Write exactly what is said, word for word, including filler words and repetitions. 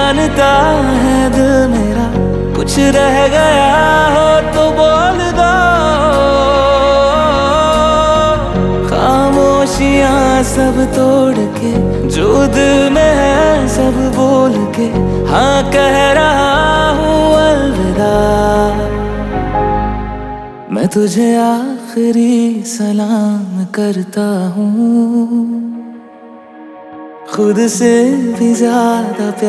जानता है दिल मेरा, कुछ रह गया हो तो बोल दो। खामोशियां सब तोड़ के जो दिल में है सब बोल के हाँ कह रहा हूँ अलविदा। मैं तुझे आखिरी सलाम करता हूँ, खुद से भी ज्यादा प्यार